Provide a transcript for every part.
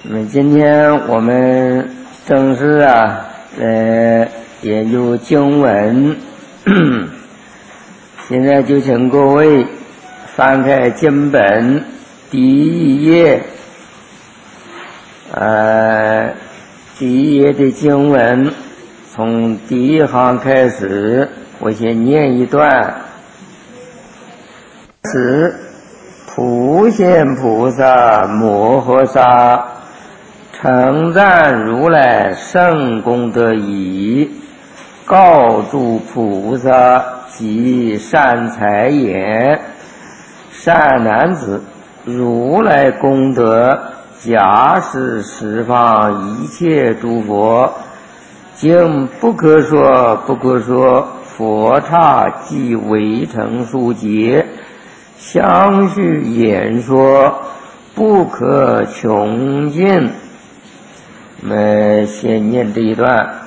那么今天我们正式来研究经文。现在就请各位翻开经本第一页，第一页的经文从第一行开始，我先念一段。是普贤菩萨摩诃萨称赞如来圣功德已，告诸菩萨及善财言：善男子，如来功德假使十方一切诸佛，经不可说不可说，佛刹即围城数劫，相续演说，不可穷尽。我们先念这一段。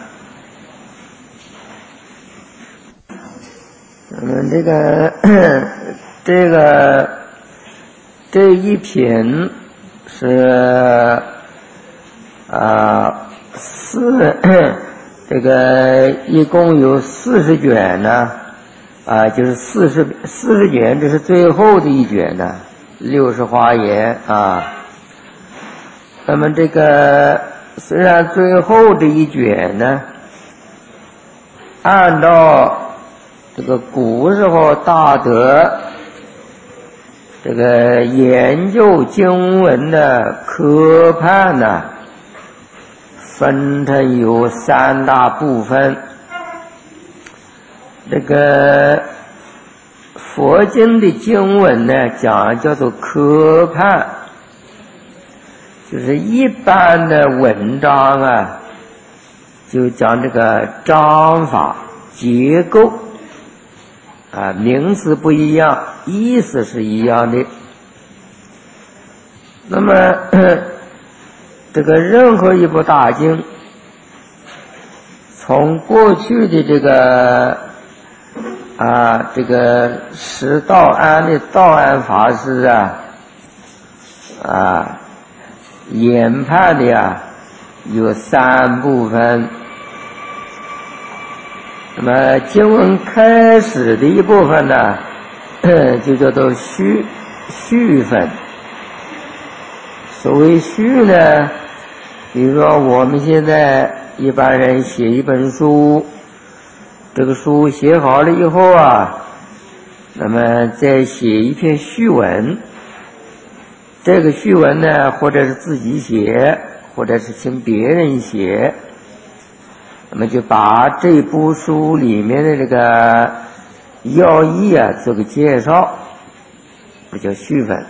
这一篇是一共有40卷呢，就是40卷，这是最后的一卷呢，60华严啊。那么这个虽然最后这一卷呢，按照这个古时候大德这个研究经文的科判呢，分成有3大部分。这个佛经的经文呢，叫做科判，就是一般的文章就讲这个章法结构名词不一样，意思是一样的。那么这个任何一部大经，从过去的这个释道安的道安法师研判的有3部分。那么经文开始的一部分呢，就叫做序分。所谓序呢，比如说我们现在一般人写一本书，这个书写好了以后那么再写一篇序文。这个序文呢，或者是自己写，或者是请别人写，那么就把这部书里面的这个要义做个介绍，这叫序分。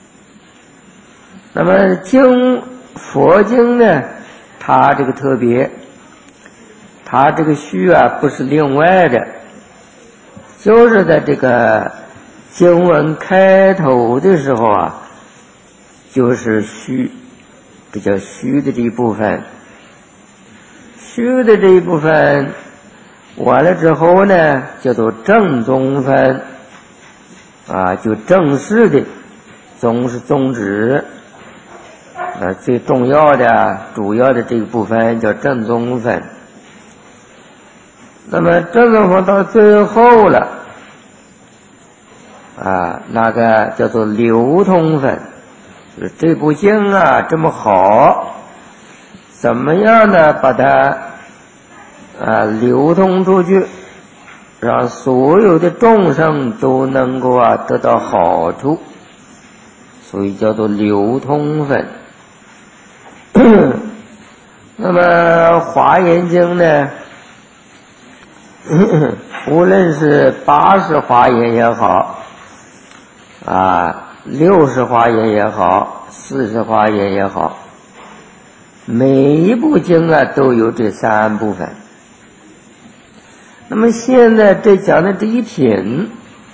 那么佛经呢，它这个特别，它这个序不是另外的，就是在这个经文开头的时候就是序，这叫序的这一部分。序的这一部分完了之后呢，叫做正宗分就正式的，宗是宗旨最重要的主要的这个部分叫正宗分。那么正宗分到最后了那个叫做流通分，就是这部经这么好，怎么样呢把它流通出去，让所有的众生都能够得到好处，所以叫做流通分。那么华严经呢，无论是80华严也好60华严也好，40华严也好，每一部经都有这3部分。那么现在这讲的这一品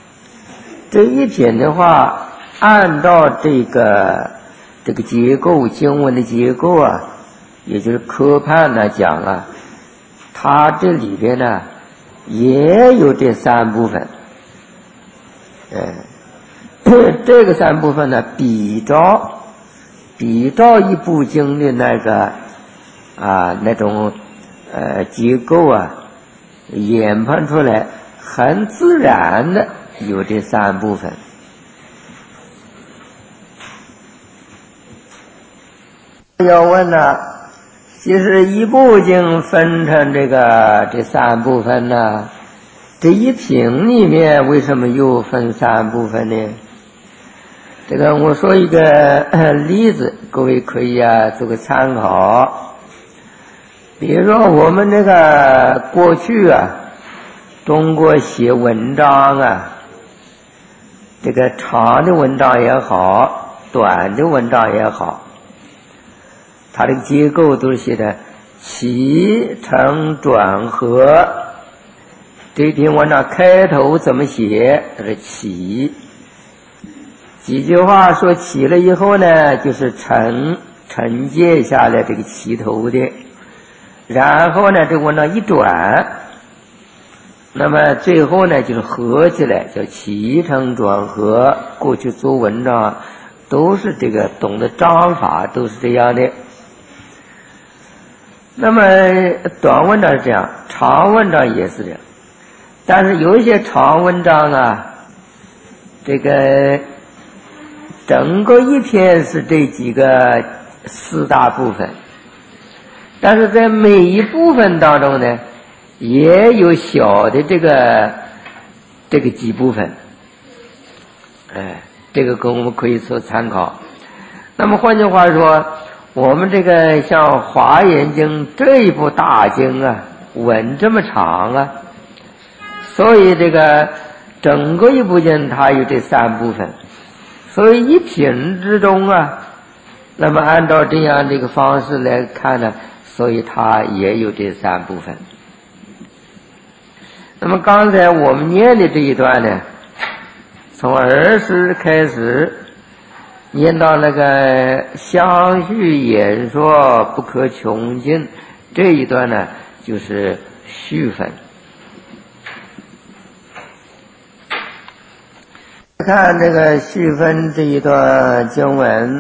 的话，按照这个结构，经文的结构也就是科判讲它这里边呢也有这3部分。这个3部分呢，比照比照一部经的那个那种结构研判出来，很自然的有这三部分。要问了，其实一部经分成这三部分呢，这一品里面为什么又分三部分呢？这个我说一个例子，各位可以做个参考。比如说我们这个过去中国写文章这个长的文章也好，短的文章也好，它的结构都是写的起承转合。这篇文章开头怎么写？它是起。几句话说起了以后呢，就是承接下来这个起头的。然后呢，这文章一转，那么最后呢就是合起来，叫起承转合。过去做文章都是这个，懂得章法都是这样的。那么短文章是这样，长文章也是这样。但是有一些长文章这个整个一篇是这几个四大部分，但是在每一部分当中呢，也有小的这个几部分，这个跟我们可以做参考。那么换句话说，我们这个像《华严经》这一部大经文这么长所以这个整个一部经它有这三部分，所以一品之中那么按照这样这个方式来看呢，所以它也有这三部分。那么刚才我们念的这一段呢，从20开始念到那个相续演说不可穷尽，这一段呢就是续分。看这个续分这一段经文，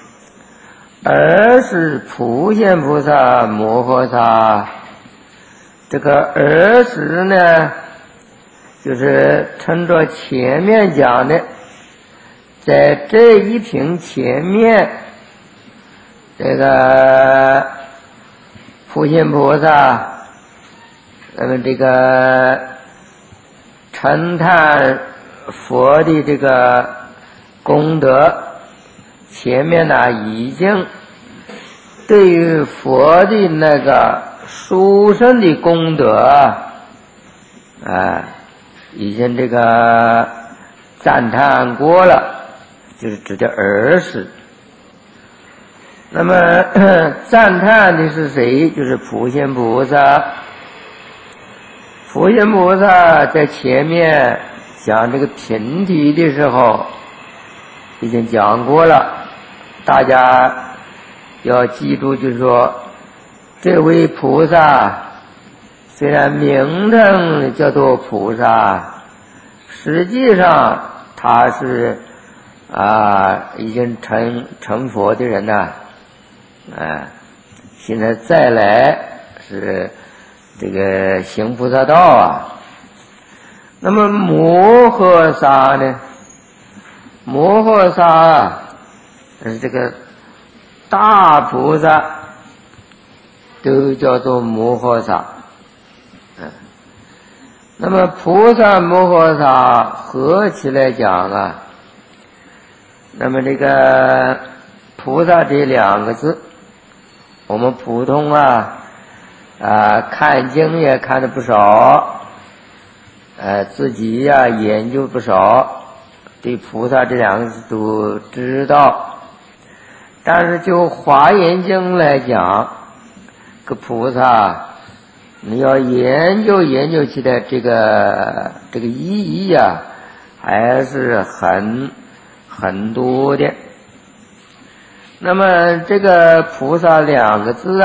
是普贤菩萨摩诃萨。这个是呢，就是趁着前面讲的，在这一品前面，这个普贤菩萨，那么这个称叹佛的这个功德，前面已经对于佛的那个殊胜的功德已经这个赞叹过了，就是指的是。那么赞叹的是谁？就是普贤菩萨。普贤菩萨在前面讲这个品体的时候已经讲过了，大家要记住，就是说这位菩萨虽然名称叫做菩萨，实际上他是已经成佛的人现在再来是这个行菩萨道那么摩诃萨呢？摩诃萨是这个大菩萨都叫做摩诃萨。那么菩萨摩诃萨合起来讲那么这个菩萨这两个字，我们普通看经也看得不少，自己研究不少，对菩萨这两个字都知道。但是就华严经来讲，个菩萨你要研究起来，这个意义还是很多的。那么这个菩萨两个字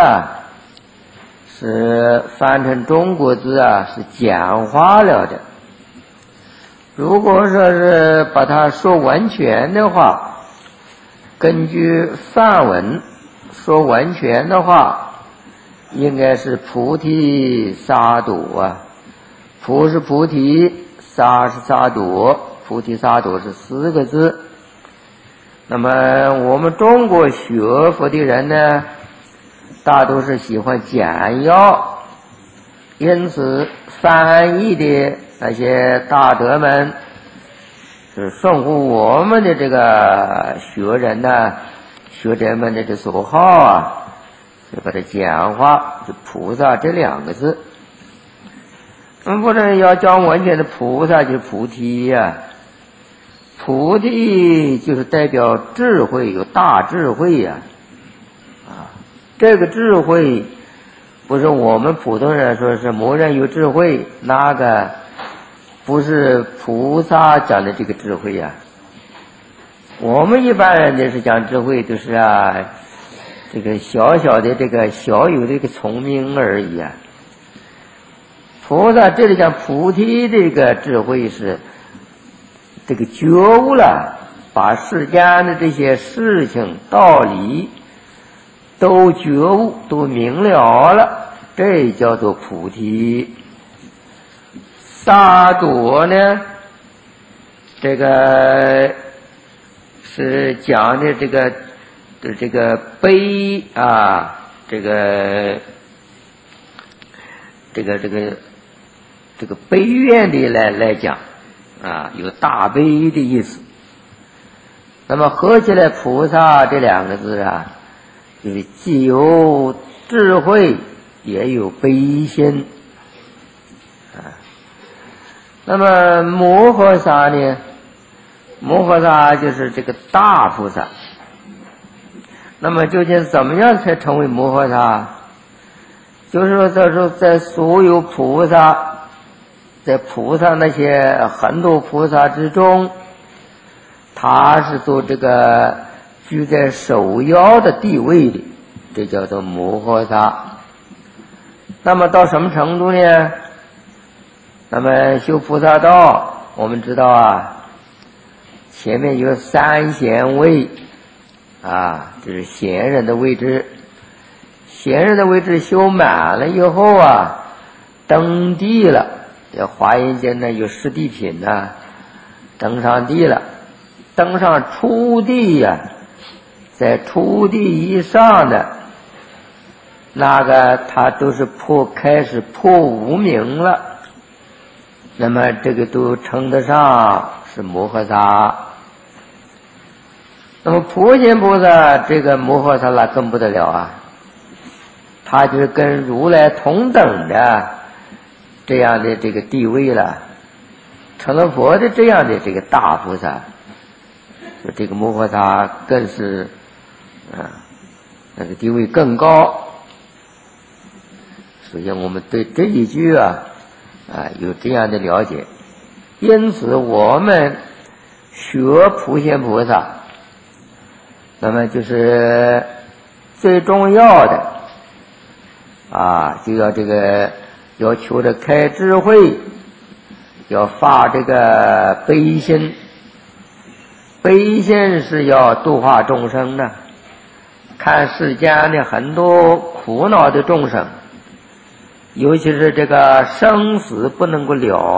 是翻成中国字是简化了的。如果说是把它说完全的话， 根据梵文说完全的话，应该是菩提萨埵啊。菩是菩提，萨是萨埵，菩提萨埵是4个字。那么我们中国学佛的人呢，大都是喜欢简要，因此翻译的那些大德们是顺乎我们的这个学人呢，学者们的这所好啊，就把它简化，就菩萨这2个字。或者要讲完全的菩萨就是菩提呀，菩提就是代表智慧，有大智慧呀，这个智慧不是我们普通人说是某人有智慧，那个不是菩萨讲的这个智慧呀。我们一般人的是讲智慧，就是这个小小的这个小有的一个聪明而已啊。菩萨这里讲菩提这个智慧是这个觉悟了，把世间的这些事情道理都觉悟，都明了了，这叫做菩提。萨埵呢，这个是讲的这个悲啊，这个悲愿的来讲啊，有大悲的意思。那么合起来菩萨这2个字啊，就是既有智慧也有悲心啊。那么摩诃萨呢，摩诃萨就是这个大菩萨。那么究竟怎么样才成为摩诃萨？就是说在所有菩萨，在菩萨那些很多菩萨之中，他是做这个居在首要的地位的，这叫做摩诃萨。那么到什么程度呢？那么修菩萨道，我们知道啊，前面有3贤位啊，就是贤人的位置。贤人的位置修满了以后啊，登地了。这华严经呢有10地品呢，登上地了，登上初地呀，在初地以上的那个他都是开始破无明了，那么这个都称得上是摩诃萨。那么普贤菩萨这个摩诃萨那更不得了啊，他就是跟如来同等的这样的这个地位了，成了佛的这样的这个大菩萨。这个摩诃萨更是那个地位更高。首先我们对这一句有这样的了解，因此我们学普贤菩萨，那么就是最重要的就要要求着开智慧，要发这个悲心。悲心是要度化众生的，看世间的很多苦恼的众生，尤其是这个生死不能够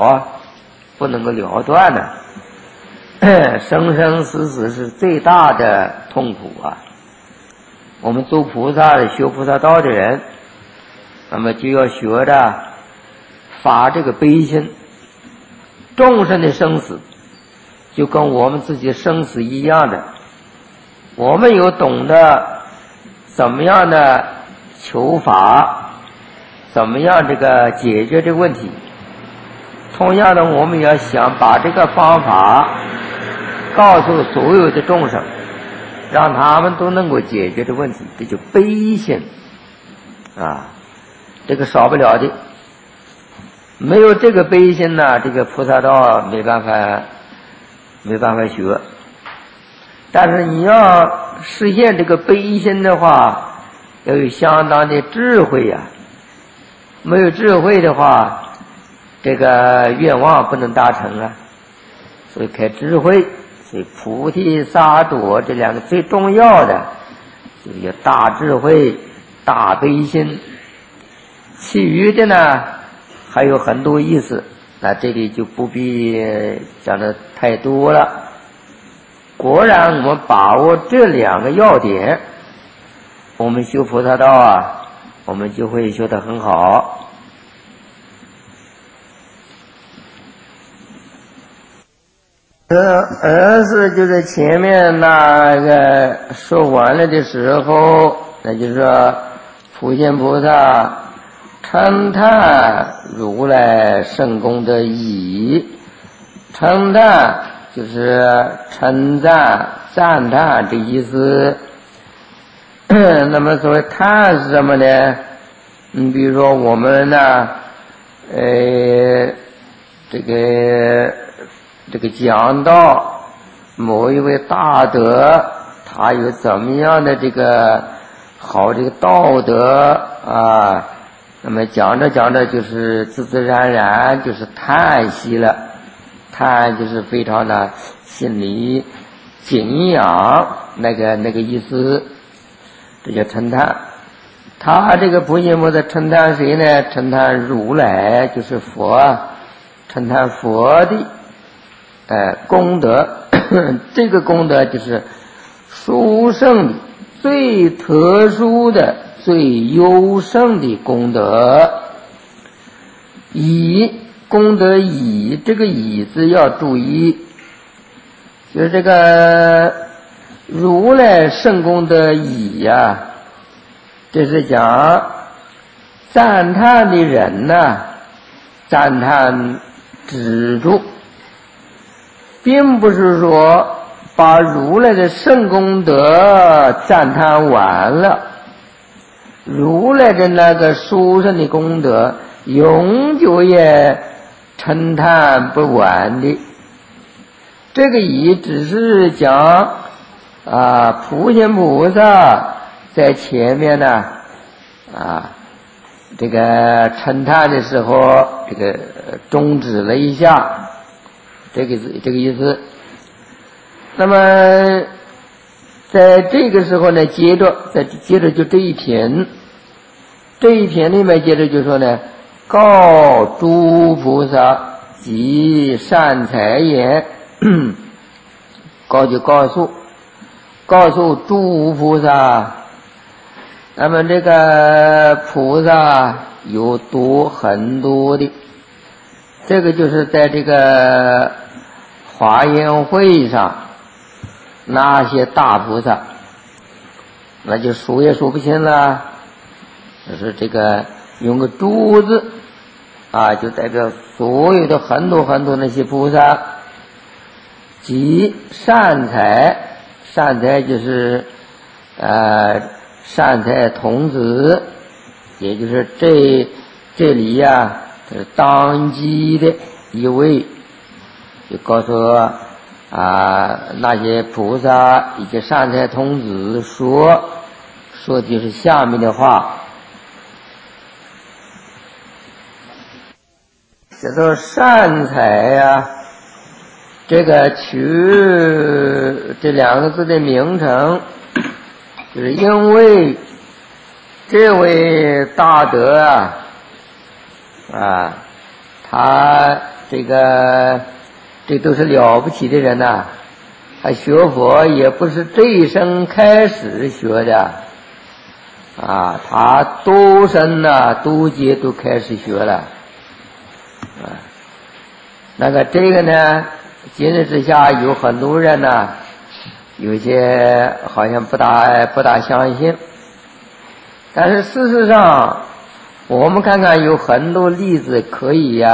了断的，生生死死是最大的痛苦啊。我们做菩萨的修菩萨道的人，那么就要学着发这个悲心。众生的生死就跟我们自己生死一样的，我们有懂得怎么样的求法，怎么样这个解决这个问题。同样的，我们要想把这个方法告诉所有的众生，让他们都能够解决这个问题，这就悲心这个少不了的。没有这个悲心呢，这个菩萨道没办法学。但是你要实现这个悲心的话，要有相当的智慧呀。没有智慧的话，这个愿望不能达成啊。所以开智慧所以菩提萨埵这两个最重要的，就是有大智慧、大悲心。其余的呢还有很多意思，那这里就不必讲的太多了。果然我们把握这两个要点，我们修菩萨道啊，我们就会修得很好。是就是前面那个说完了的时候，那就是说普贤菩萨称叹如来圣功德已，称叹就是称赞赞叹的意思。那么所谓叹是什么呢？比如说我们呢这个讲到某一位大德，他有怎么样的这个好这个道德啊，那么讲着讲着就是自自然然就是叹息了，叹就是非常的心里敬仰那个意思，这叫称叹。他这个普贤菩萨称叹谁呢？称叹如来，就是佛，称叹佛的功德。这个功德就是殊胜的、最特殊的、最优胜的功德。以功德以，这个以字要注意，就是这个如来圣功德以呀，这是讲赞叹的人呢，赞叹止住，并不是说把如来的圣功德赞叹完了，如来的那个殊胜的功德永久也称叹不完的。这个以只是讲普贤菩萨在前面呢这个称叹的时候，这个终止了一下，这个意思。那么在这个时候呢，接着就这一品里面接着就说呢，告诸菩萨及善财言，就告诉诸菩萨，那么这个菩萨有很多的，这个就是在这个华严会上那些大菩萨，那就数也数不清了，就是这个用个诸字就代表所有的很多那些菩萨。及善财就是善财童子，也就是这里是当机的一位，就告诉那些菩萨以及善财童子说就是下面的话。这都善财这个取这两个字的名称，就是因为这位大德他这都是了不起的人他学佛也不是这一生开始学的他多生多劫都开始学了那个这个呢，今日之下有很多人有些好像不大相信，但是事实上我们看看有很多例子可以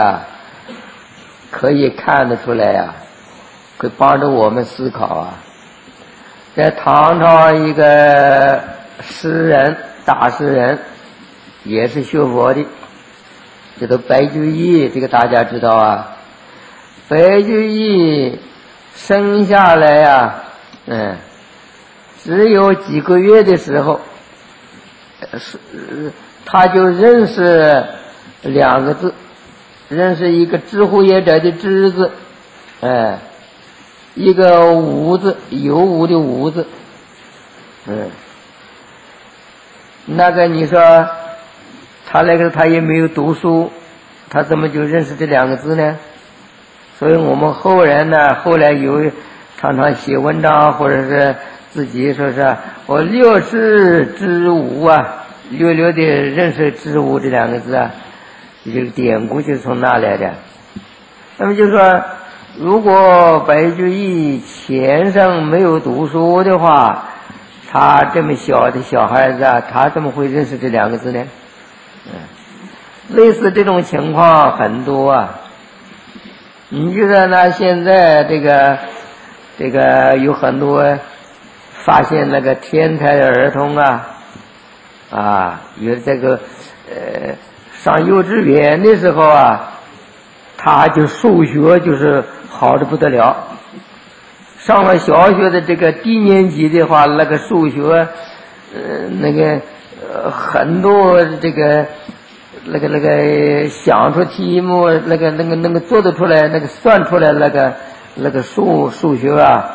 看得出来可以帮助我们思考在唐朝一个大诗人也是学佛的，这都白居易，这个大家知道白居易生下来只有几个月的时候，他就认识两个字，认识一个知乎也者的知字， 一个无字，有无的无字。那个你说他也没有读书，他怎么就认识这两个字呢？所以我们后人呢，后来有常常写文章，或者是自己说是我略识知无啊，略略的认识知无这两个字啊，这个典故就是从那来的。那么就说，如果白居易前生没有读书的话，他这么小的小孩子啊，他怎么会认识这两个字呢？类似这种情况很多啊。你就说那现在这个有很多发现那个天才的儿童啊，有这个上幼稚园的时候啊，他就数学就是好的不得了。上了小学的这个低年级的话，那个数学很多这个那个想出题目，那个做得出来，那个算出来那个数学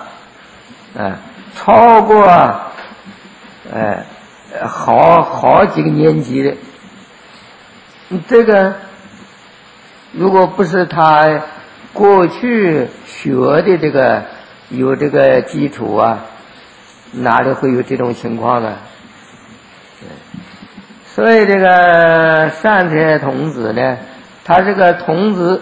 超过好几个年级的。这个如果不是他过去学的这个有这个基础啊，哪里会有这种情况呢？所以这个善财童子呢，他这个童子，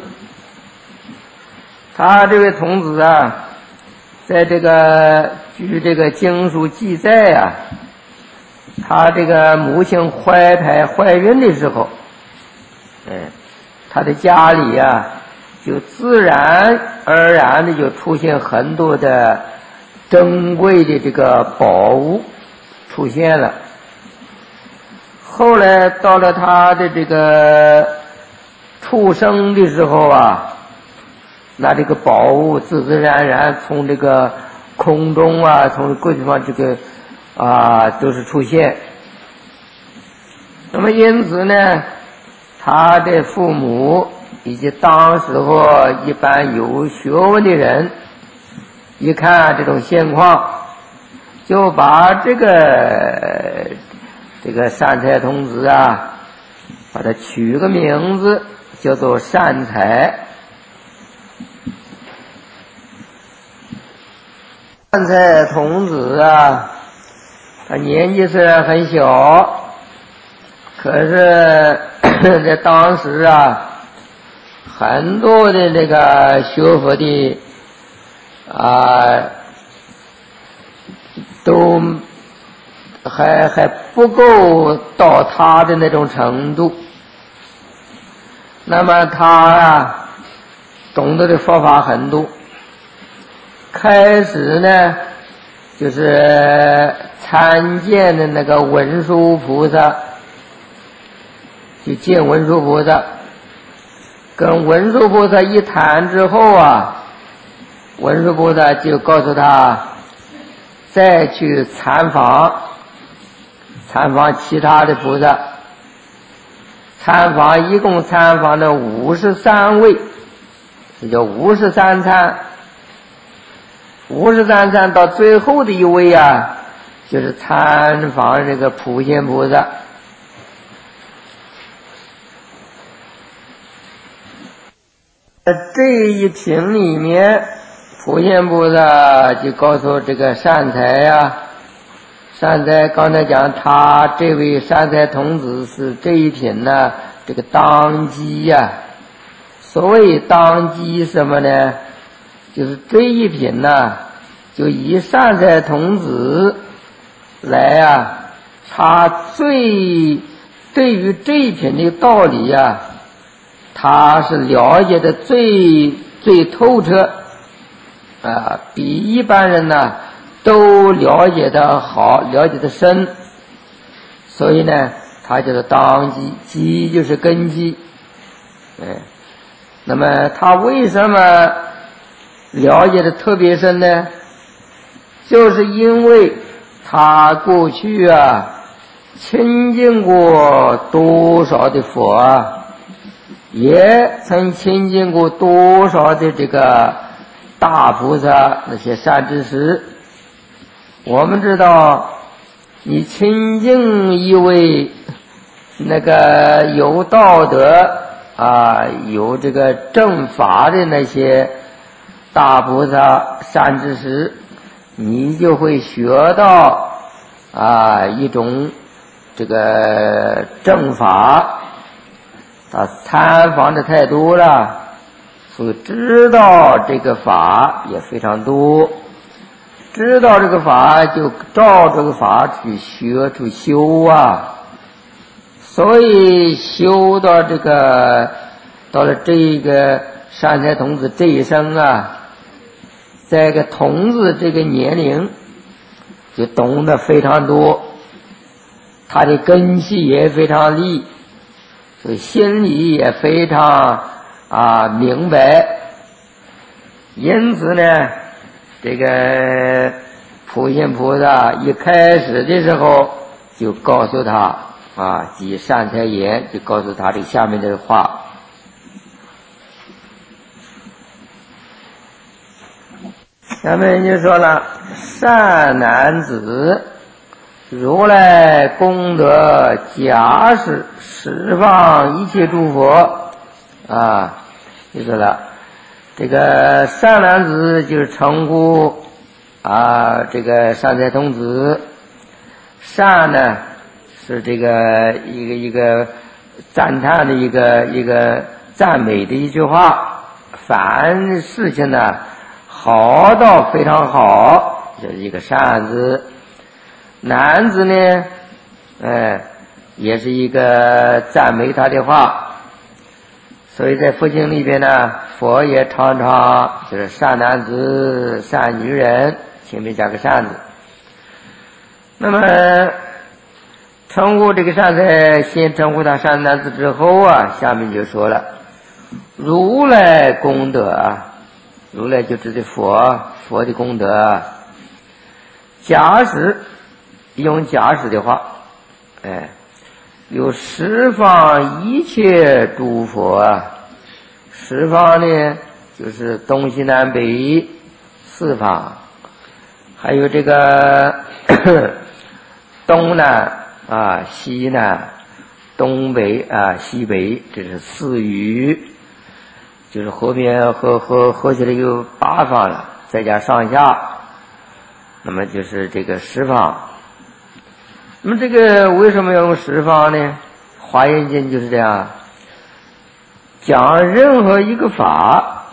他这位童子啊，在这个据这个经书记载啊，他这个母亲怀孕的时候，他的家里啊，就自然而然的就出现很多的珍贵的这个宝物出现了。后来到了他的这个出生的时候啊，那这个宝物自自然然从这个空中啊，从各地方这个都是出现。那么因此呢，他的父母以及当时候一般有学问的人，一看这种现况，就把这个善财童子啊，把他取个名字叫做善财。善财童子啊，他年纪虽然很小，可是在当时啊，很多的这个学佛的都还不够到他的那种程度。那么他懂得的佛法很多。开始呢，就是参见的那个文殊菩萨，去见文殊菩萨，跟文殊菩萨一谈之后啊，文殊菩萨就告诉他再去参访其他的菩萨，一共参访了53位，这叫53参。53参到最后的一位啊，就是参访这个普贤菩萨。这一品里面，普贤菩萨就告诉这个善财善财刚才讲他这位善财童子是这一品呢，这个当机所谓当机什么呢？就是这一品就以善财童子来他对于这一品的道理他是了解的最透彻比一般人都了解的好，了解的深。所以呢，他叫做当机，机就是根基。那么他为什么了解的特别深呢？就是因为他过去亲近过多少的佛也曾亲近过多少的这个大菩萨那些善知识。我们知道，你亲近一位那个有道德有这个正法的那些大菩萨善知识，你就会学到一种这个正法。他参访的太多了，所以知道这个法也非常多。知道这个法就照这个法去学去修所以修到到了这个善财童子这一生在个童子这个年龄就懂得非常多，他的根系也非常利，所以心里也非常明白。因此呢，这个普贤菩萨一开始的时候就告诉他即善财言，就告诉他这下面的话。下面就说了，善男子，如来功德假使十方一切诸佛就说了，这个善男子就是称呼这个善财童子。善呢是这个一个赞叹的一个赞美的一句话，凡事情呢好到非常好，这是一个善字。男子呢也是一个赞美他的话。所以在佛经里边呢，佛也常常就是善男子善女人，前面加个善字。那么称呼这个善财，先称呼他善男子之后下面就说了，如来功德如来就指的佛的功德。假使用假使的话有十方一切诸佛十方呢就是东西南北四方，还有这个东南西南东北西北，这是四域，就是后面合起来有八方了，再加上下，那么就是这个十方。那么这个为什么要用十方呢？华严经就是这样，讲任何一个法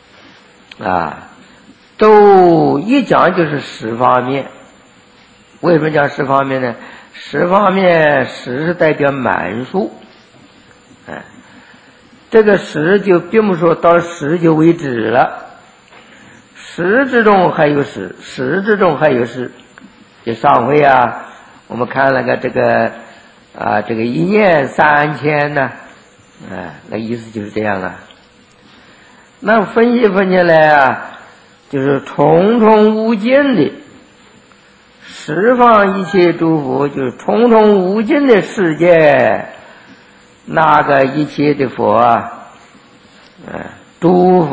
都一讲就是十方面。为什么讲十方面呢？十方面十是代表满数这个十就并不说到十就为止了，十之中还有十，十之中还有十。就上回我们看了个这个一念3000呢那意思就是这样那分析起来就是重重无尽的十方一切诸佛，就是重重无尽的世界，那个一切的佛诸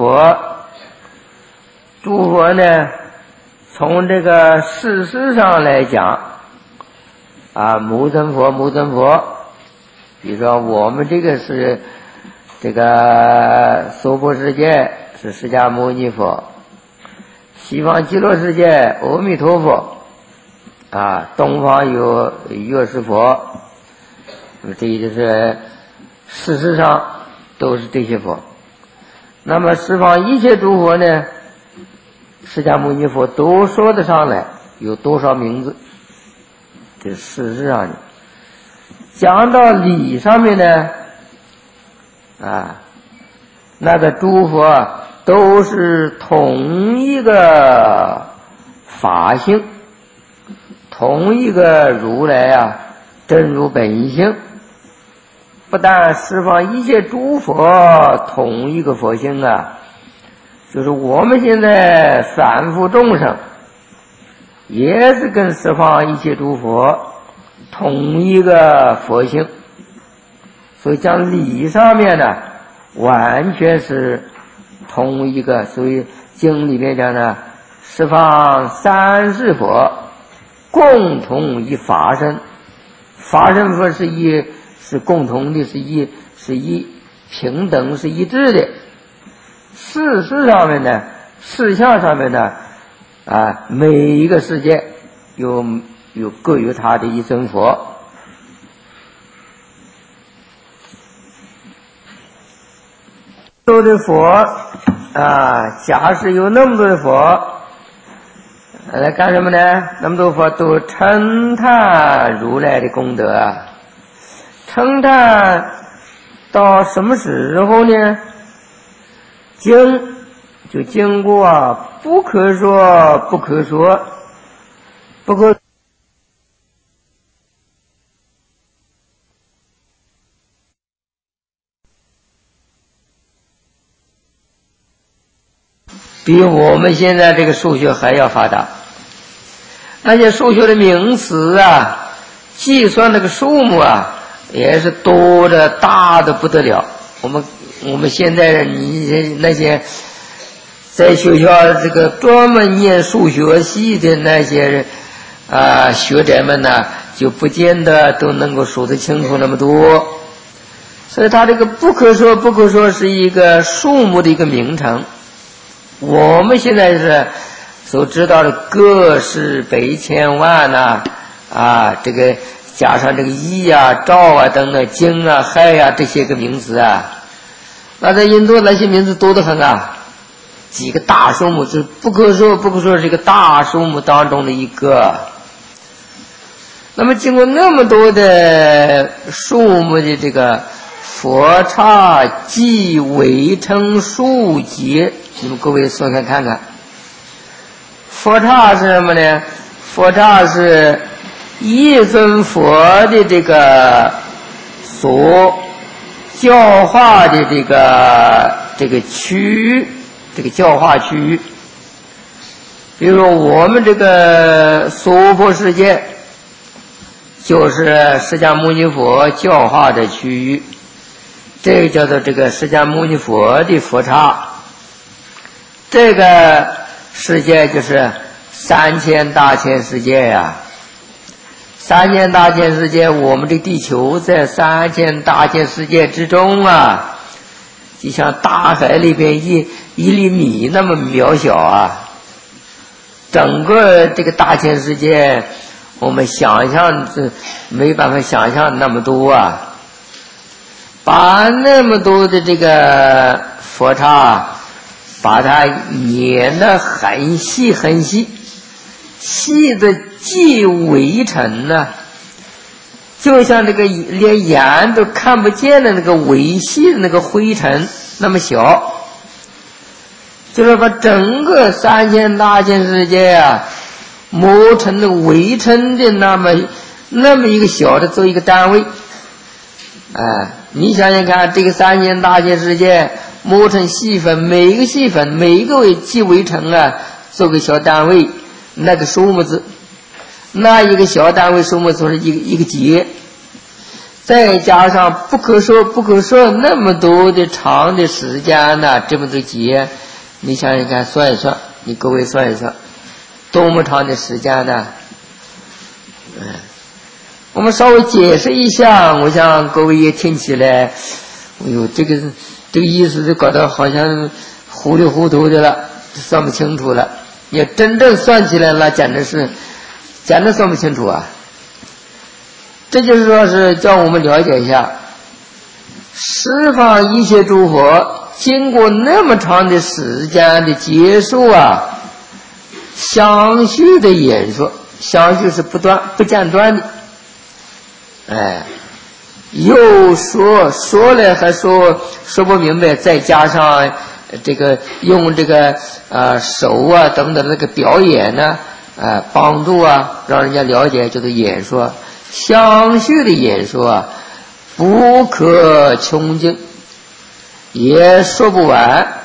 佛呢，从这个事实上来讲无增佛，比如说我们这个是这个娑婆世界是释迦牟尼佛，西方极乐世界阿弥陀佛东方有药师佛，那么这就是事实上都是这些佛。那么十方一切诸佛呢，释迦牟尼佛都说得上来有多少名字，这是事实上的。讲到理上面呢那个诸佛都是同一个法性，同一个如来真如本性。不但十方一切诸佛同一个佛性就是我们现在凡夫众生也是跟十方一切诸佛同一个佛性，所以讲理上面完全是同一个，所以经里面讲呢，十方三世佛共同一法身，法身佛是共同的，是一平等，是一致的。事实上面呢，事项上面呢，每一个世界各有他的一尊佛。多的佛假使有那么多的佛来干什么呢？那么多佛都称叹如来的功德，称叹到什么时候呢？经过不可说，比我们现在这个数学还要发达。那些数学的名词计算那个数目也是多的大的不得了。我们现在那些在学校这个专门念数学系的那些学者们呢，就不见得都能够数得清楚那么多。所以他这个不可说是一个数目的一个名称。我们现在是所知道的个十百千万这个加上这个亿兆等等经亥这些个名词那在印度那些名字多得很几个大数目，就是不可说是一个大数目当中的一个。那么经过那么多的数目的这个佛刹即围称数劫，你们各位算算看看，佛刹是什么呢？佛刹是一尊佛的这个所教化的这个区域，这个教化区域。比如说我们这个娑婆世界就是释迦牟尼佛教化的区域，这个叫做这个释迦牟尼佛的佛刹。这个世界就是3000大千世界3000大千世界，我们这地球在3000大千世界之中就像大海里边一粒米那么渺小整个这个大千世界我们想象没办法想象那么多把那么多的这个佛刹把它碾得很细很细，细的既微尘就像这个连眼都看不见的那个微细的那个灰尘那么小，就是把整个3000大千世界磨成那个微尘的那么一个小的做一个单位你想想看，这个3000大千世界磨成细粉，每一个细粉每一个既微尘做个小单位，那个数目字，那一个小单位数目字是一个劫，再加上不可说那么多的长的时间这么多劫，你想想看，算一算，你各位算一算，多么长的时间我们稍微解释一下，我想各位也听起来，这个意思就搞得好像糊里糊涂的了，算不清楚了。你真正算起来了，简直算不清楚这就是说是叫我们了解一下，十方一切诸佛经过那么长的时间的结束相续的演说，相续是不间断的又说了还说不明白，再加上这个用这个手等等那个表演帮助让人家了解，就是演说，相续的演说不可穷尽，也说不完。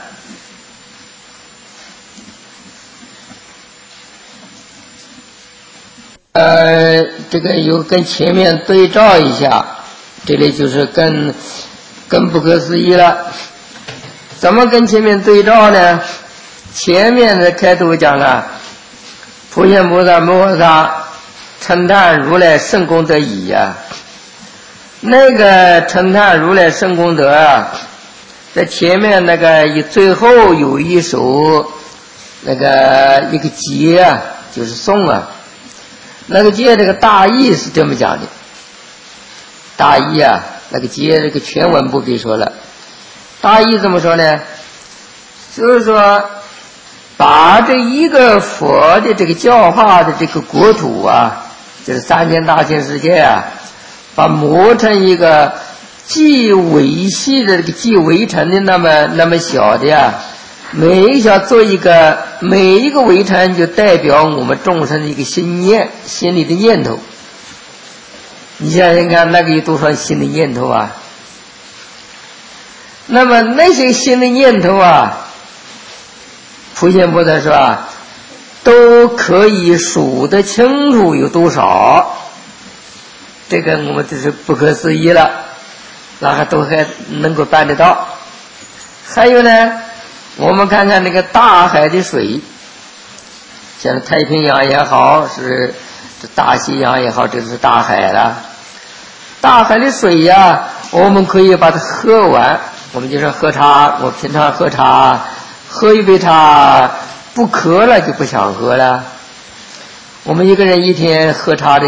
这个有跟前面对照一下，这里就是更不可思议了。怎么跟前面对照呢？ 前面的开头讲了，普贤菩萨摩诃萨称叹如来圣功德已呀。那个称叹如来圣功德啊，在前面那个最后有一首那个一个节啊，就是颂啊。那个节这个大意是这么讲的，大意啊，那个节这个全文不必说了。大意怎么说呢？就是说，把这一个佛的这个教化的这个国土啊，就是3000大千世界啊，把磨成一个既维系的这个既围城的那么小的呀，每一小做一个，每一个围城就代表我们众生的一个心念，心里的念头。你想想看，那个有多少新的念头啊？那么那些新的念头啊，普贤菩萨说啊，都可以数得清楚有多少。这个我们就是不可思议了，那个都还能够办得到。还有呢，我们看看那个大海的水，像太平洋也好，是大西洋也好，这是大海了。大海的水呀，我们可以把它喝完。我们就说喝茶，我平常喝茶，喝一杯茶不渴了就不想喝了。我们一个人一天喝茶的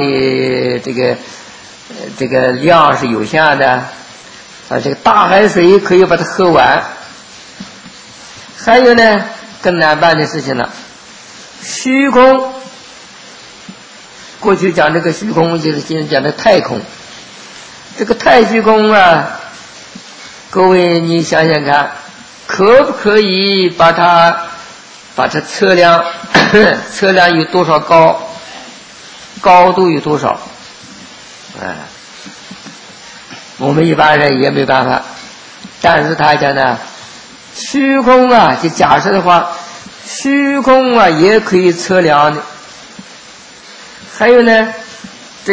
这个量是有限的啊，这个大海水可以把它喝完。还有呢，更难办的事情了，虚空。过去讲这个虚空，就是现在讲的太空。这个太虚空啊，各位你想想看，可不可以把它测量测量有多少高度有多少？我们一般人也没办法。但是他讲呢，虚空啊，就假设的话，虚空啊也可以测量的。还有呢，这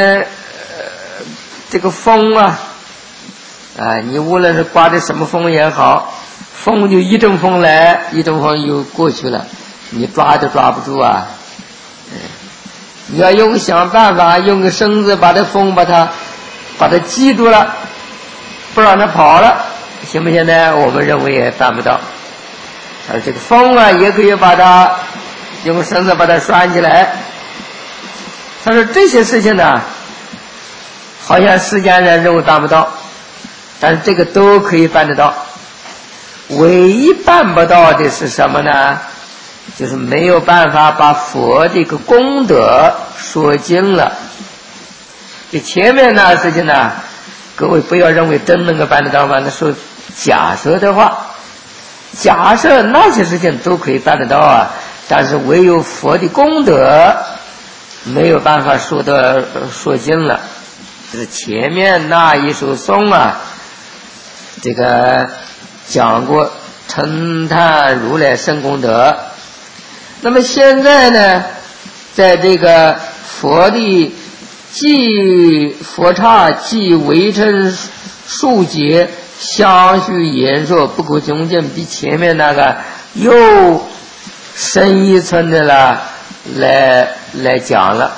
个风啊，你无论是刮的什么风也好，风就一阵风来，一阵风又过去了，你抓都抓不住啊。你要想办法用个绳子把这风把它系住了，不让它跑了，行不行呢？我们认为也办不到。这个风啊也可以把它用绳子把它拴起来。他说这些事情呢，好像世间人认为办不到，但是这个都可以办得到。唯一办不到的是什么呢？就是没有办法把佛这个功德说尽了。就前面那事情呢，各位不要认为真能够办得到嘛，那说假设的话，假设那些事情都可以办得到啊，但是唯有佛的功德没有办法说尽了。就是前面那一首颂啊，这个讲过称叹如来圣功德。那么现在呢，在这个佛的佛刹即围城数劫相续言说不可穷尽，比前面那个又深一层的了来讲了。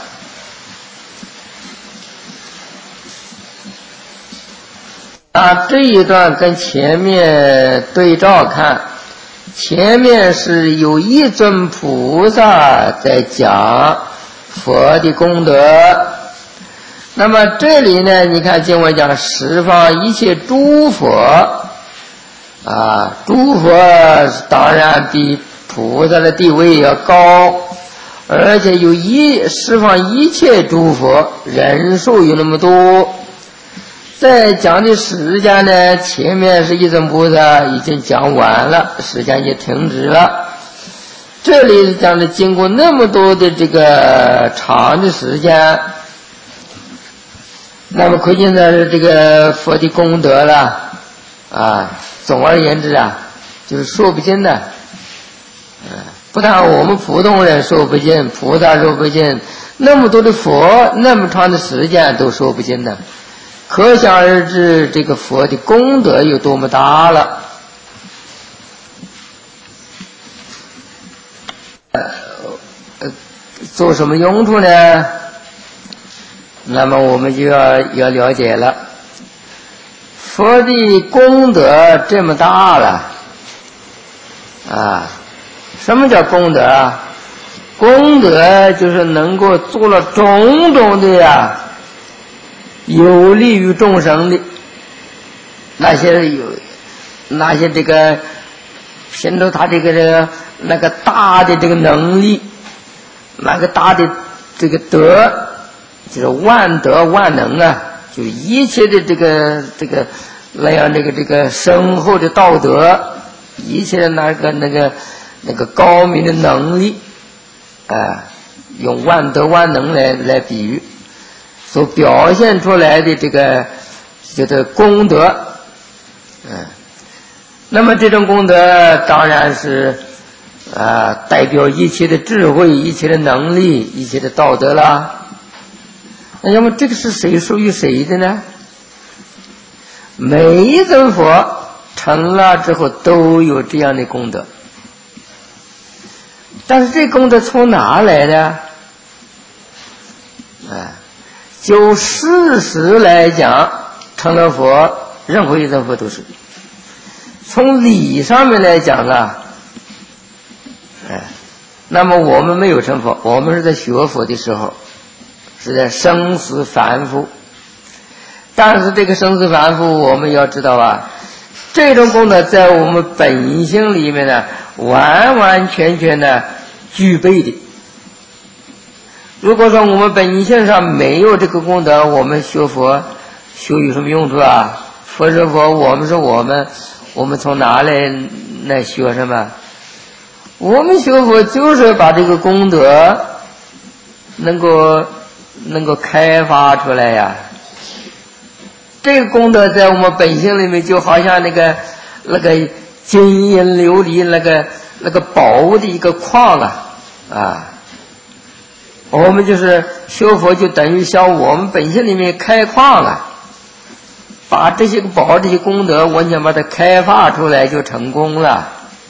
这一段跟前面对照看，前面是有一尊菩萨在讲佛的功德，那么这里呢，你看经文讲十方一切诸佛诸佛当然比菩萨的地位要高，而且有十方一切诸佛人数有那么多。在讲的时间呢，前面是一尊菩萨已经讲完了，时间就停止了。这里讲的经过那么多的这个长的时间，那么可见的这个佛的功德了总而言之就是说不尽的。不但我们普通人说不尽，菩萨说不尽，那么多的佛那么长的时间都说不尽的。可想而知这个佛的功德有多么大了。 做什么用处呢？那么我们就要了解了，佛的功德这么大了啊！什么叫功德啊？功德就是能够做了种种的呀，有利于众生的那些这个凭着他那个大的这个能力，那个大的这个德，就是万德万能啊，就一切的这个那样这个深厚的道德，一切的那个高明的能力用万德万能来比喻，所表现出来的这个叫做功德。那么这种功德当然是代表一切的智慧，一切的能力，一切的道德啦。那么这个是谁属于谁的呢？每一尊佛成了之后都有这样的功德，但是这功德从哪来的？就事实来讲，成了佛，任何一尊佛都是。从理上面来讲那么我们没有成佛，我们是在学佛的时候，是在生死反复。但是这个生死反复，我们要知道这种功德在我们本性里面呢，完完全全的具备的。如果说我们本性上没有这个功德，我们学佛学有什么用处啊？佛是佛，我们是我们从哪来学什么？我们学佛就是把这个功德能够开发出来呀。这个功德在我们本性里面，就好像那个金银琉璃那个宝的一个矿我们就是学佛，就等于像我们本性里面开矿把这些宝这些功德完全把它开发出来，就成功了。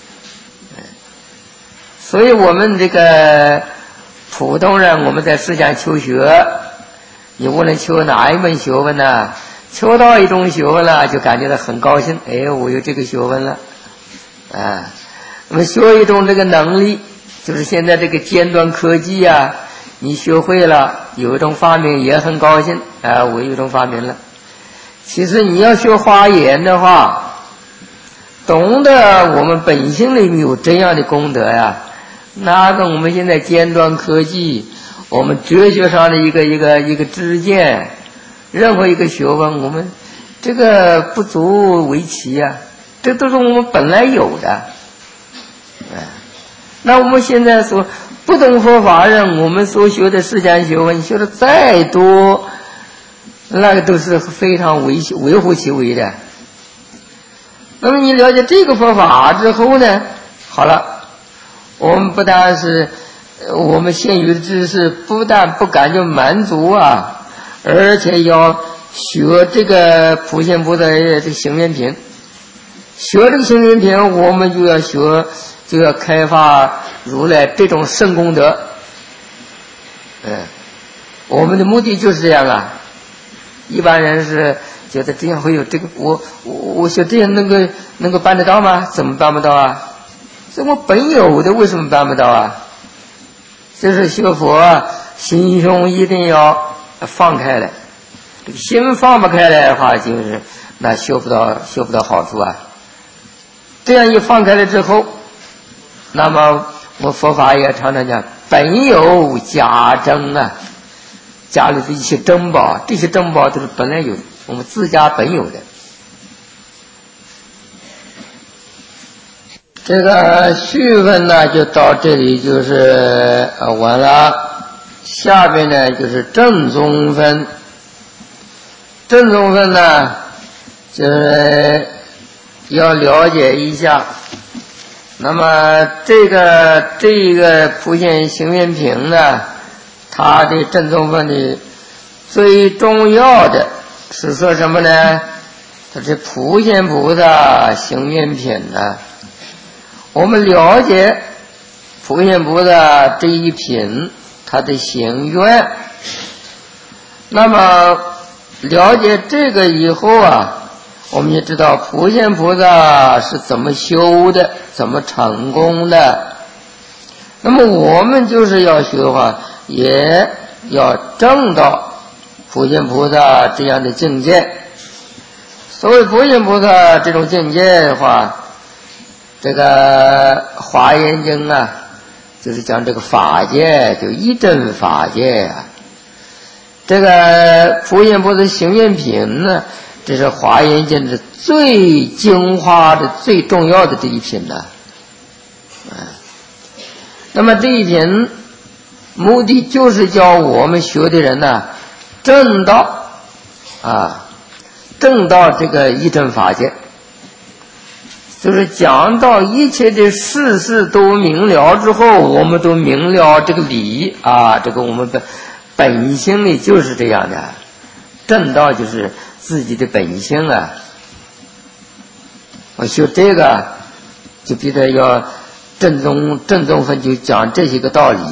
所以我们这个普通人，我们在世间求学，你无论求哪一门学问呢，求到一种学问了，就感觉到很高兴，我有这个学问了那么学一种这个能力，就是现在这个尖端科技你学会了，有一种发明也很高兴我有一种发明了。其实你要学华严的话，懂得我们本性里面有这样的功德那个我们现在尖端科技，我们哲学上的一个知见，任何一个学问，我们这个不足为奇这都是我们本来有的那我们现在所不懂佛法人，我们所学的世间学问学的再多，那个都是非常微乎其微的。那么你了解这个佛法之后呢，好了，我们不但是我们现有的知识不但不感觉满足而且要学这个普贤菩萨这个行愿品。学这个行愿品，我们就要开发如来这种圣功德我们的目的就是这样一般人是觉得这样会有这个，我学这样能够办得到吗？怎么办不到这我本有的为什么办不到就是学佛心胸一定要放开来，这个心放不开来的话，就是那学不到好处这样一放开了之后，那么我佛法也常常讲本有假珍家里的一些珍宝，这些珍宝都是本来有的，我们自家本有的。这个序分呢就到这里就是完了。下边呢就是正宗分。正宗分呢就是要了解一下，那么这个普贤行愿品呢，它的正宗分的最重要的是说什么呢？它是普贤菩萨行愿品我们了解普贤菩萨这一品他的行愿。那么了解这个以后啊，我们就知道普贤菩萨是怎么修的，怎么成功的。那么我们就是要学的话，也要证到普贤菩萨这样的境界。所谓普贤菩萨这种境界的话，这个华严经啊，就是讲这个法界，就一真法界啊。这个普贤菩萨行愿品呢，这是华严经的最精华的、最重要的这一品呢。那么这一品目的就是教我们学的人呢，证到这个一真法界，就是讲到一切的事事都明了之后，我们都明了这个理啊，这个我们本性里就是这样的，正道就是自己的本性啊。我学这个就必须要正宗分就讲这些个道理。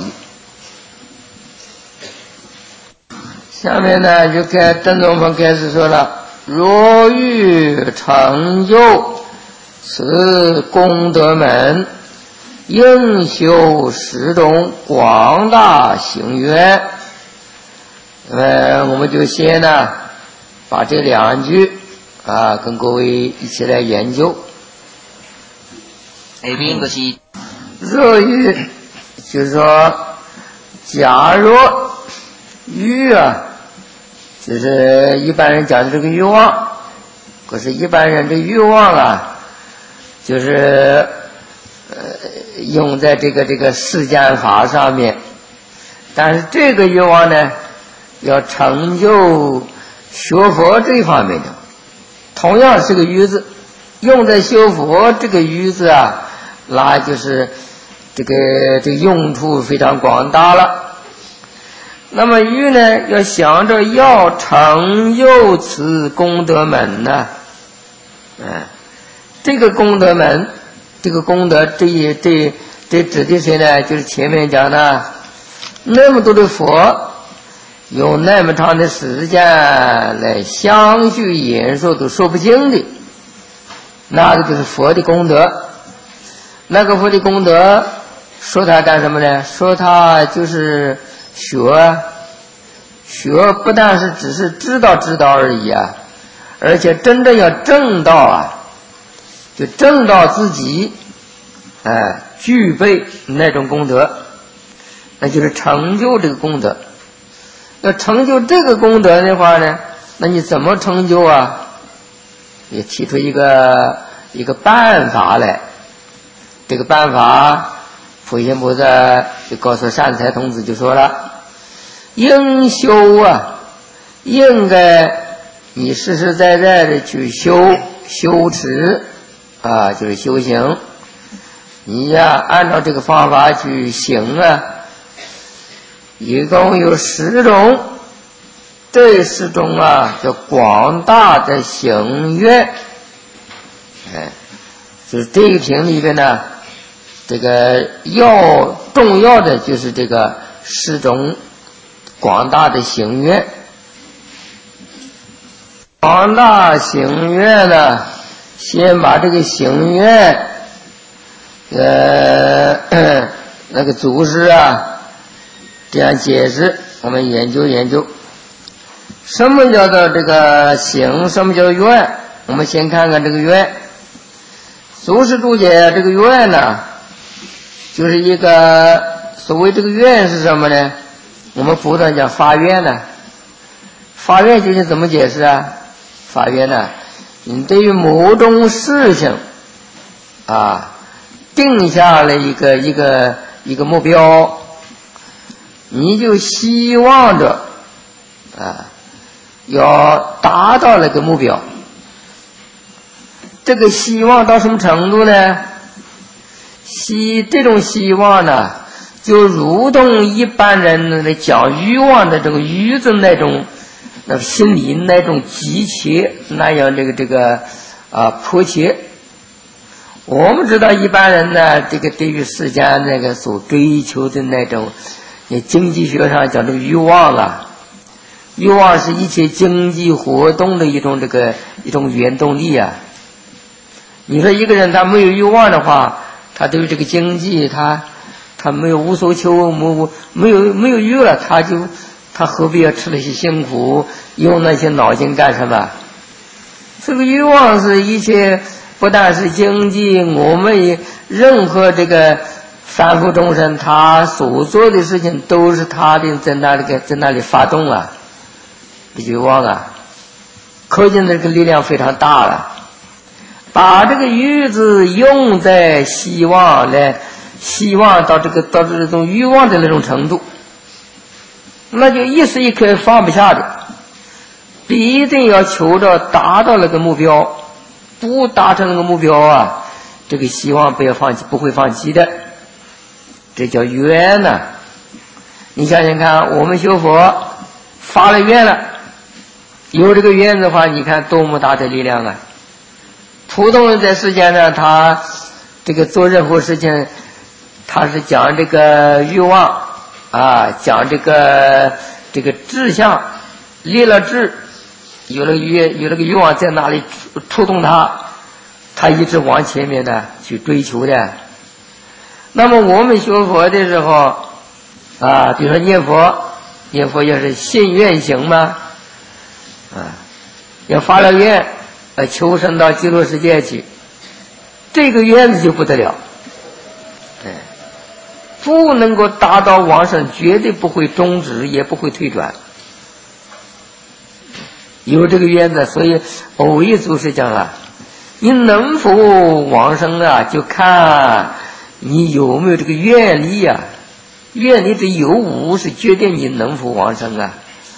下面呢就该正宗分开始说了，若欲成就此功德门，应修十种广大行愿。我们就先呢把这两句跟各位一起来研究。 下边就是若欲，就是说假若欲就是一般人讲的这个欲望，可是一般人这欲望就是用在这个世间法上面，但是这个欲望呢要成就学佛这方面的，同样是个欲字，用在修佛这个欲字那就是这个用处非常广大了。那么欲呢，要想着要成就此功德门呢，这个功德门，这个功德这指的谁呢？就是前面讲的那么多的佛，有那么长的时间来相续演说都说不尽的，那个就是佛的功德。那个佛的功德说他干什么呢？说他就是学不但是只是知道而已而且真正要证到就证到自己具备那种功德，那就是成就这个功德。要成就这个功德的话呢，那你怎么成就也提出一个办法来。这个办法普贤菩萨就告诉善财童子就说了，应修应该你实实在在的去修持就是修行，你按照这个方法去行一共有10种，这10种叫广大的行愿。就是这个品里边呢，这个重要的就是这个10种广大的行愿。广大行愿呢，先把这个行愿那个祖师这样解释，我们研究什么叫做这个行，什么叫愿。我们先看看这个愿。祖师注解这个愿就是一个所谓这个愿是什么呢？我们佛传讲发愿发愿究竟怎么解释发愿你对于某种事情定下了一个目标，你就希望着要达到那个目标。这个希望到什么程度呢？这种希望就如同一般人讲欲望的这个欲字那种心理那种急切那样这个迫切。 我们知道一般人呢，这个对于世间那个所追求的那种，经济学上讲这个欲望啊，欲望是一切经济活动的一种原动力啊。你说一个人他没有欲望的话，他对于这个经济他没有无所求，没有欲了，他何必要吃那些辛苦，用那些脑筋干什么？这个欲望是一切，不但是经济，我们任何这个凡夫众生，他所做的事情都是他的在那里发动啊，欲望啊，可见这个力量非常大了。把这个欲字用在希望到这种欲望的那种程度，那就一时一刻放不下的，必定要求着达到那个目标，不达成那个目标啊，这个希望不要放弃，不会放弃的，这叫愿呢。你想想看，我们学佛发了愿了，有这个愿的话，你看多么大的力量啊！普通人在世间上，他这个做任何事情，他是讲这个欲望啊，讲这个志向，立了志，有了个欲望在哪里触动他一直往前面的去追求的。那么我们学佛的时候啊，比如说念佛要是信愿行嘛，啊，要发了愿，求生到极乐世界去，这个愿子就不得了，不能够达到往生，绝对不会终止，也不会退转。有这个愿子，所以偶一祖师讲了，你能否往生啊，就看你有没有这个愿力啊，愿力的有无是决定你能否往生啊。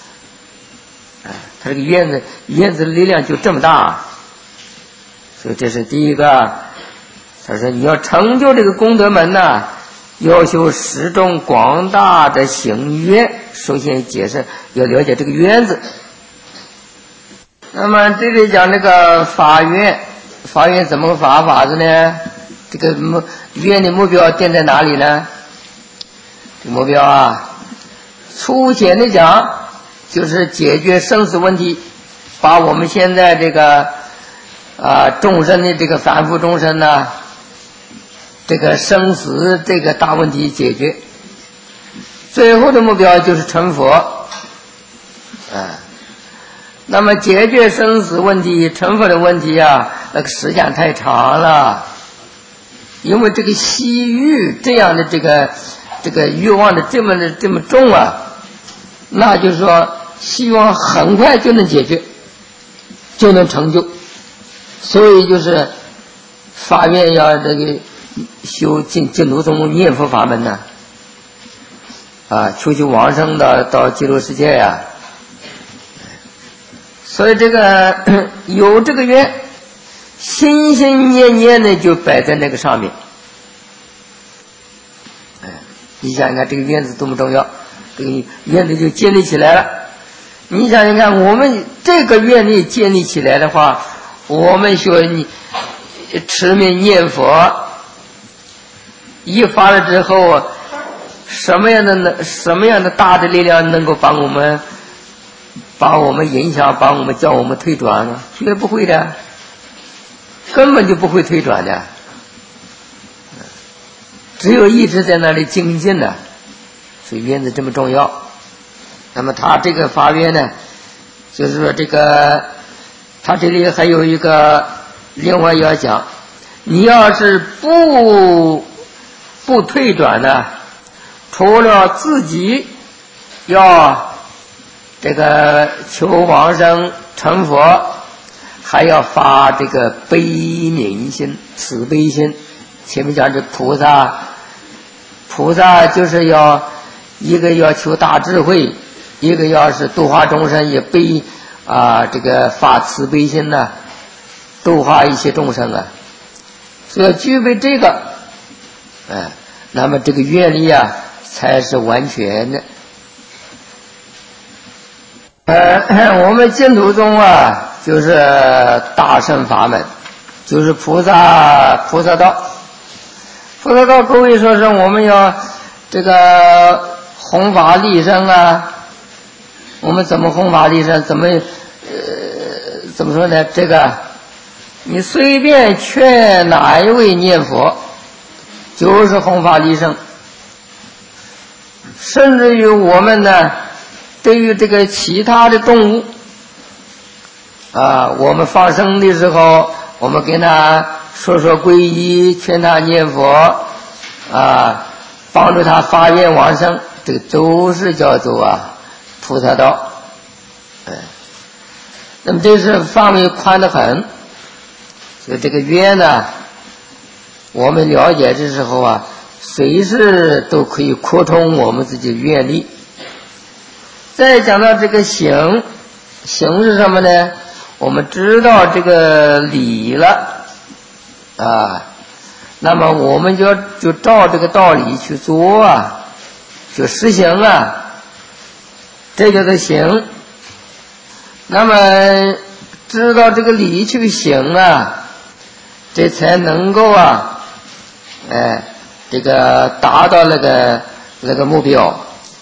他这个愿子的力量就这么大，所以这是第一个。他说你要成就这个功德门呢，要求10种广大的行愿。首先解释要了解这个愿字。那么这里讲这个发愿怎么个法子呢？这个愿的目标定在哪里呢？这个目标啊，粗浅的讲就是解决生死问题，把我们现在这个众生的这个凡夫众生呢，这个生死这个大问题解决。最后的目标就是成佛那么解决生死问题成佛的问题啊，那个时间太长了，因为这个西域这样的这个欲望的这么重啊，那就是说希望很快就能解决，就能成就。所以就是发愿要这个修净土宗念佛法门呢，求往生到极乐世界呀。所以这个有这个愿，心心念念的就摆在那个上面。你想想看这个愿字多么重要，这个愿力就建立起来了。你想想看，我们这个愿力建立起来的话，我们说你持名念佛一发了之后，什么样的大的力量能够帮我们影响，帮我们叫我们退转呢？绝不会的，根本就不会退转的，只有一直在那里精进的。所以愿字这么重要。那么他这个发愿呢，就是说这个他这里还有一个另外要讲，你要是不退转呢，除了自己要这个求往生成佛，还要发这个悲悯心、慈悲心。前面讲这菩萨就是一个要求大智慧，一个要是度化众生，也悲这个发慈悲心呢，度化一切众生啊。所以要具备这个，那么这个愿力啊才是完全的。我们净土宗啊，就是大乘法门， 就是菩萨道。菩萨道可以说是我们要这个弘法利生啊。我们怎么弘法利生？怎么说呢？这个你随便劝哪一位念佛，就是弘法利生。甚至于我们呢，对于这个其他的动物啊，我们放生的时候，我们跟他说皈依，劝他念佛啊，帮助他发愿往生，这个都是叫做菩萨道。那么这是范围宽得很，所以这个愿呢，我们了解的时候随时都可以扩充我们自己的愿力。再讲到这个行是什么呢？我们知道这个理了那么我们就照这个道理去做就实行这叫做行。那么知道这个理去行这才能够这个达到那个目标。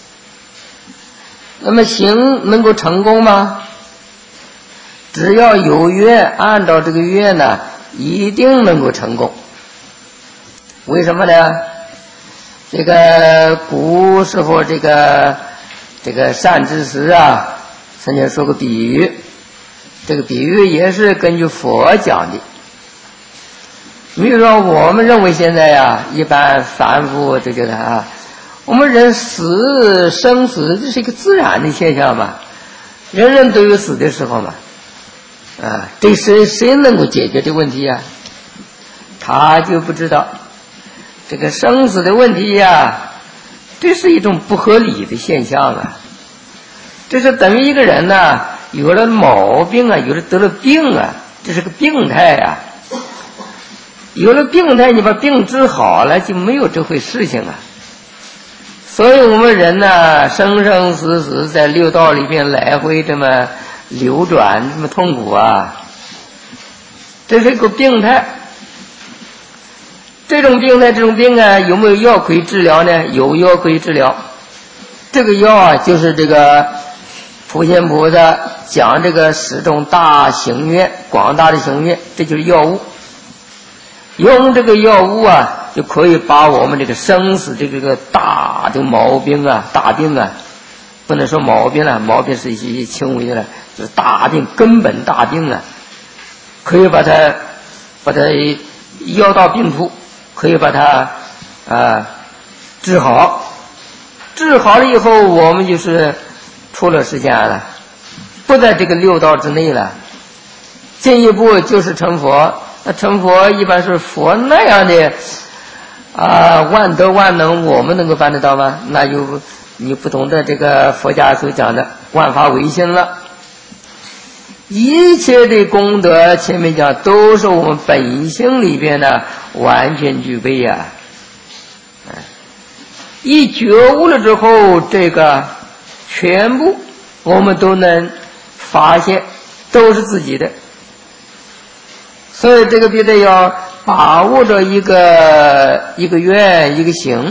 那么行能够成功吗？只要有愿，按照这个愿呢，一定能够成功。为什么呢？这个古时候这个善知识曾经说过比喻，这个比喻也是根据佛讲的。比如说我们认为现在一般凡夫这个我们人生死这是一个自然的现象嘛，人人都有死的时候嘛这谁能够解决这个问题他就不知道这个生死的问题这是一种不合理的现象这是等于一个人有了毛病有了得了病这是个病态有了病态，你把病治好了就没有这回事情所以我们人生生死死在六道里边来回这么流转，这么痛苦这是一个病态。这种病有没有药可以治疗呢？有药可以治疗。这个药就是这个普贤菩萨讲这个10种大行愿，广大的行愿，这就是药物。用这个药物就可以把我们这个生死这个大的毛病大病不能说毛病了，毛病是一些轻微的了，就是大病，根本大病可以把它药到病除，可以把它治好。治好了以后，我们就是出了世间了，不在这个六道之内了，进一步就是成佛。那成佛一般是佛那样的万德万能，我们能够办得到吗？那就你不懂得这个佛家所讲的万法唯心了。一切的功德前面讲都是我们本性里边完全具备一觉悟了之后，这个全部我们都能发现都是自己的。所以这个必须要把握着一个愿，一个行。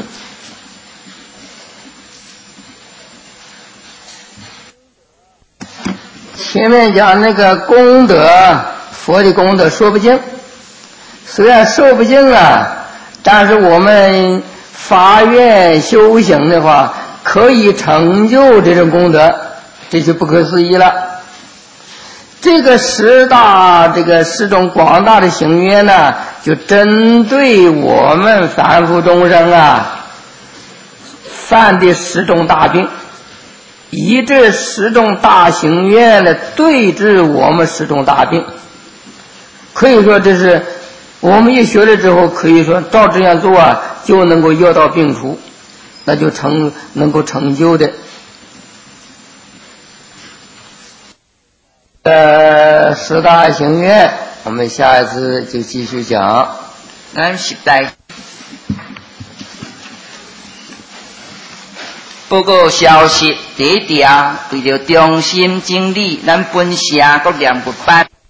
前面讲那个功德，佛的功德说不尽，虽然说不尽但是我们发愿修行的话，可以成就这种功德，这就不可思议了。这个10种广大的行愿就针对我们凡夫众生犯的10种大病，以这10种大行愿对治我们10种大病。可以说这是我们一学了之后，可以说照这样做就能够药到病除，那就能够成就的。10大行愿，我们下一次就继续讲。 咱10大报告消息，第一条为着中心整理咱本社国念佛班。